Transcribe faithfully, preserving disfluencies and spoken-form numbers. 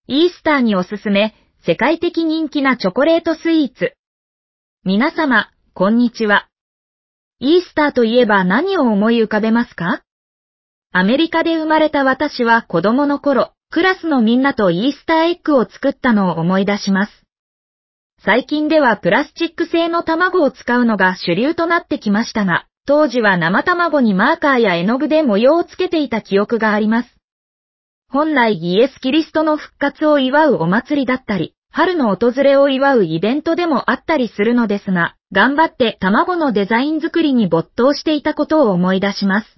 イースターにおすすめ、世界的人気なチョコレートスイーツ。皆様、こんにちは。イースターといえば何を思い浮かべますか？アメリカで生まれた私は子供の頃、クラスのみんなとイースターエッグを作ったのを思い出します。最近ではプラスチック製の卵を使うのが主流となってきましたが、当時は生卵にマーカーや絵の具で模様をつけていた記憶があります。本来イエス・キリストの復活を祝うお祭りだったり、春の訪れを祝うイベントでもあったりするのですが、頑張って卵のデザイン作りに没頭していたことを思い出します。